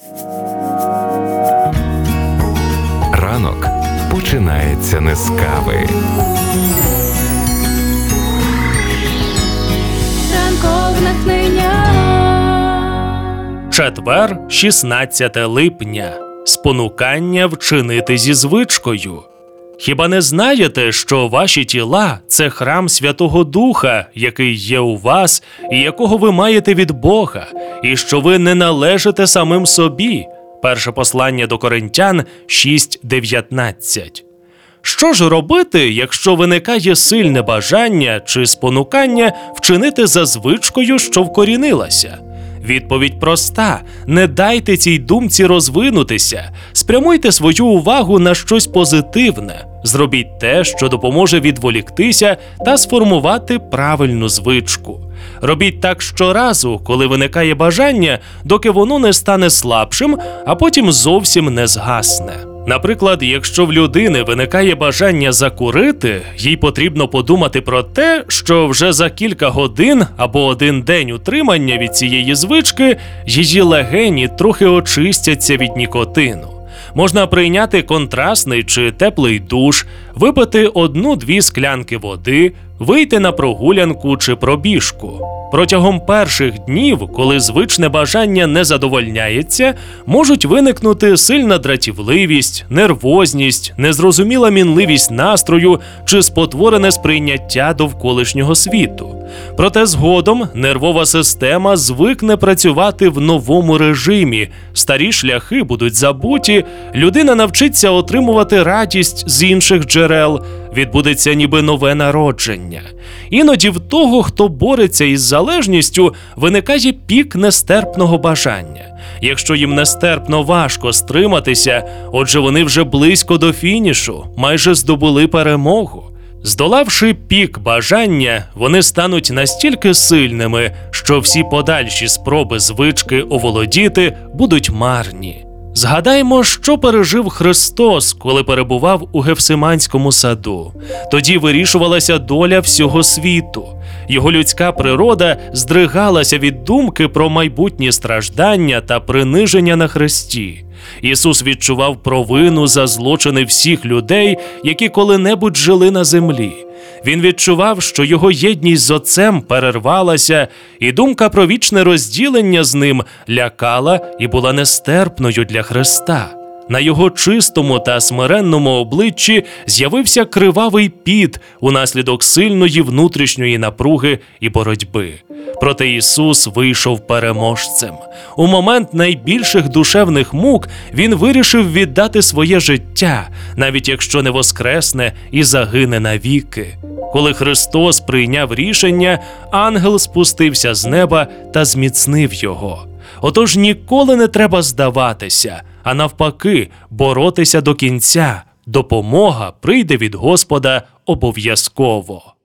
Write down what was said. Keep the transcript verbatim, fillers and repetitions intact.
Ранок починається не з кави. Ранкове натхнення. Четвер, шістнадцяте липня. Спонукання вчинити зі звичкою. Хіба не знаєте, що ваші тіла – це храм Святого Духа, який є у вас і якого ви маєте від Бога, і що ви не належите самим собі? Перше послання до Коринтян шість дев'ятнадцять. Що ж робити, якщо виникає сильне бажання чи спонукання вчинити за звичкою, що вкорінилася? Відповідь проста – не дайте цій думці розвинутися, спрямуйте свою увагу на щось позитивне, зробіть те, що допоможе відволіктися та сформувати правильну звичку. Робіть так щоразу, коли виникає бажання, доки воно не стане слабшим, а потім зовсім не згасне. Наприклад, якщо в людини виникає бажання закурити, їй потрібно подумати про те, що вже за кілька годин або один день утримання від цієї звички її легені трохи очистяться від нікотину. Можна прийняти контрастний чи теплий душ, випити одну-дві склянки води, вийти на прогулянку чи пробіжку. Протягом перших днів, коли звичне бажання не задовольняється, можуть виникнути сильна дратівливість, нервозність, незрозуміла мінливість настрою чи спотворене сприйняття довколишнього світу. Проте згодом нервова система звикне працювати в новому режимі, старі шляхи будуть забуті, людина навчиться отримувати радість з інших джерел, відбудеться ніби нове народження. Іноді в того, хто бореться із залежністю, виникає пік нестерпного бажання. Якщо їм нестерпно важко стриматися, отже вони вже близько до фінішу, майже здобули перемогу. Здолавши пік бажання, вони стануть настільки сильними, що всі подальші спроби звички оволодіти будуть марні. Згадаймо, що пережив Христос, коли перебував у Гефсиманському саду. Тоді вирішувалася доля всього світу. Його людська природа здригалася від думки про майбутні страждання та приниження на хресті. Ісус відчував провину за злочини всіх людей, які коли-небудь жили на землі. Він відчував, що його єдність з Отцем перервалася, і думка про вічне розділення з ним лякала і була нестерпною для Христа. На його чистому та смиренному обличчі з'явився кривавий піт унаслідок сильної внутрішньої напруги і боротьби. Проте Ісус вийшов переможцем. У момент найбільших душевних мук Він вирішив віддати своє життя, навіть якщо не воскресне і загине навіки. Коли Христос прийняв рішення, ангел спустився з неба та зміцнив його. Отож ніколи не треба здаватися, а навпаки, боротися до кінця. Допомога прийде від Господа обов'язково.